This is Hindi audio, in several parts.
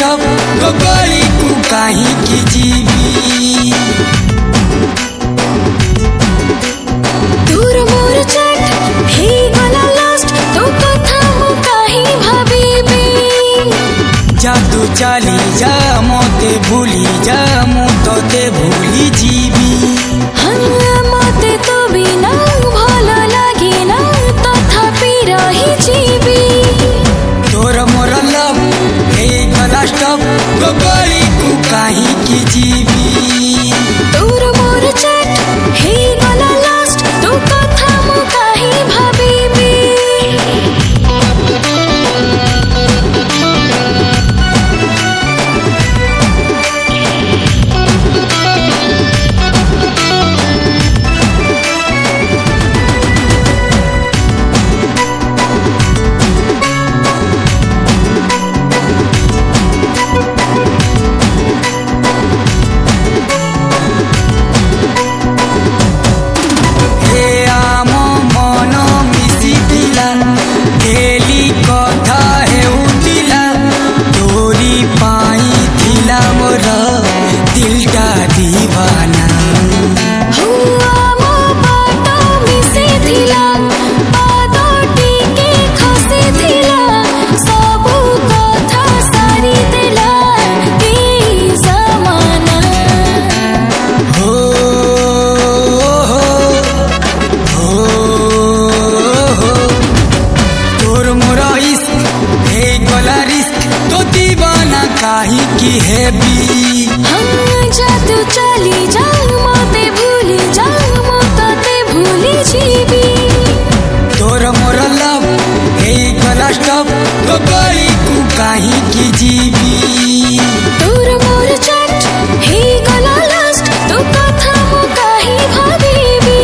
स्टॉप तो गली को कहीं की जीवी दूर मोर चट हे गला लास्ट तो कथा मु कहीं भाबीबी जा तू चली जा मोते भूली जा मु तोते भूली जीवी मते तो बिना भल लगे ना तथापि रही जीवी तोर मोर लव हे गला स्टॉप तो गली को कहीं की जीवी दूर मोर चट हे गला लास्ट तो कथा मु कहीं भाबीबी काहे की है भी जा तू चली जा मोते भूली जा मोते भूली जीवी तोर मोर लव हे गला स्टॉप तो गली को काहे की जीवी दूर मोर चट हे गला लास्ट तो कथा मु कहीं भाबीबी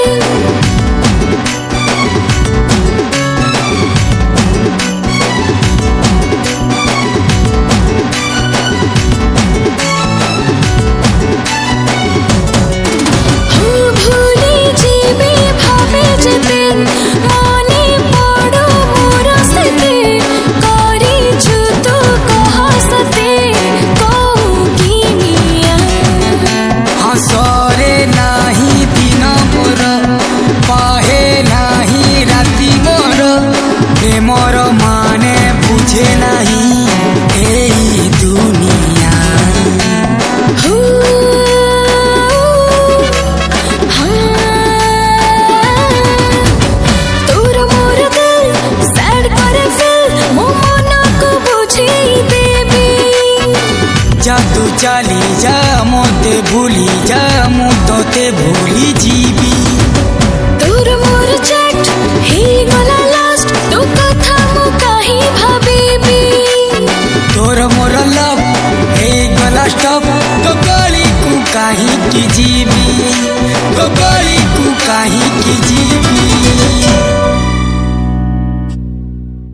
मोर माने बुझे नहीं यही दुनिया तोर मोर दिल सैड करे फिल मो मन को बुझी देबी जा तू चली जा मोते भूली जा मु तोते भूली जीवी।